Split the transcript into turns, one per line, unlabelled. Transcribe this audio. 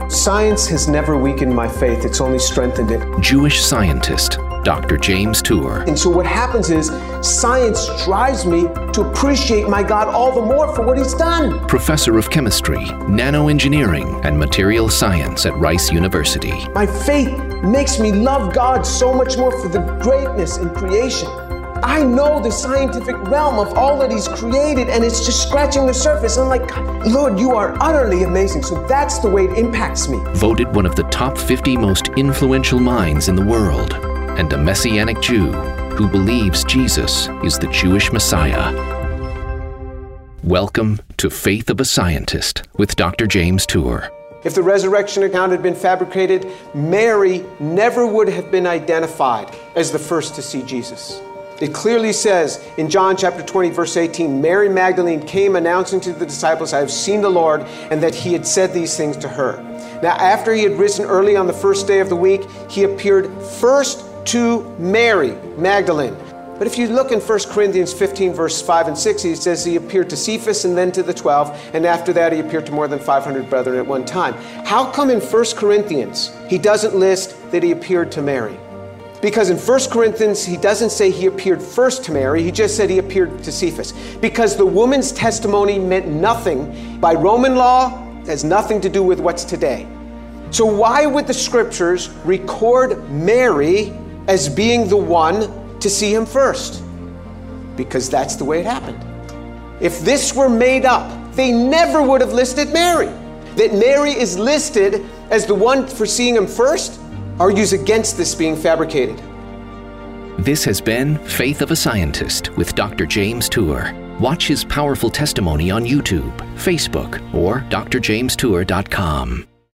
Science has never weakened my faith, it's only strengthened it.
Jewish scientist, Dr. James Tour.
And so what happens is, science drives me to appreciate my God all the more for what He's done.
Professor of chemistry, nanoengineering, and material science at Rice University.
My faith makes me love God so much more for the greatness in creation. I know the scientific realm of all that He's created, and it's just scratching the surface. I'm like, Lord, you are utterly amazing. So that's the way it impacts me.
Voted one of the top 50 most influential minds in the world, and a Messianic Jew who believes Jesus is the Jewish Messiah. Welcome to Faith of a Scientist with Dr. James Tour.
If the resurrection account had been fabricated, Mary never would have been identified as the first to see Jesus. It clearly says in John chapter 20, verse 18, Mary Magdalene came announcing to the disciples, I have seen the Lord, and that He had said these things to her. Now, after He had risen early on the first day of the week, He appeared first to Mary Magdalene. But if you look in 1 Corinthians 15, verse 5 and 6, He says He appeared to Cephas and then to the 12, and after that He appeared to more than 500 brethren at one time. How come in 1 Corinthians He doesn't list that He appeared to Mary? Because in 1 Corinthians, He doesn't say He appeared first to Mary, He just said He appeared to Cephas. Because the woman's testimony meant nothing. By Roman law, it has nothing to do with what's today. So why would the Scriptures record Mary as being the one to see Him first? Because that's the way it happened. If this were made up, they never would have listed Mary. That Mary is listed as the one for seeing Him first argues against this being fabricated.
This has been Faith of a Scientist with Dr. James Tour. Watch his powerful testimony on YouTube, Facebook, or drjamestour.com.